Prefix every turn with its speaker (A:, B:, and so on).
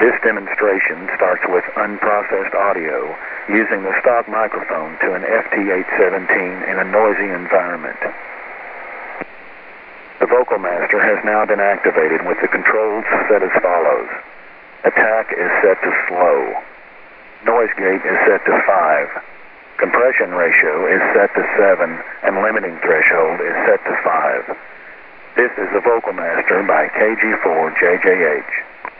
A: This demonstration starts with unprocessed audio using the stock microphone to an FT817 in a noisy environment. The Vocal Master has now been activated with the controls set as follows. Attack is set to slow. Noise gate is set to 5. Compression ratio is set to 7, and limiting threshold is set to 5. This is the Vocal Master by KG4JJH.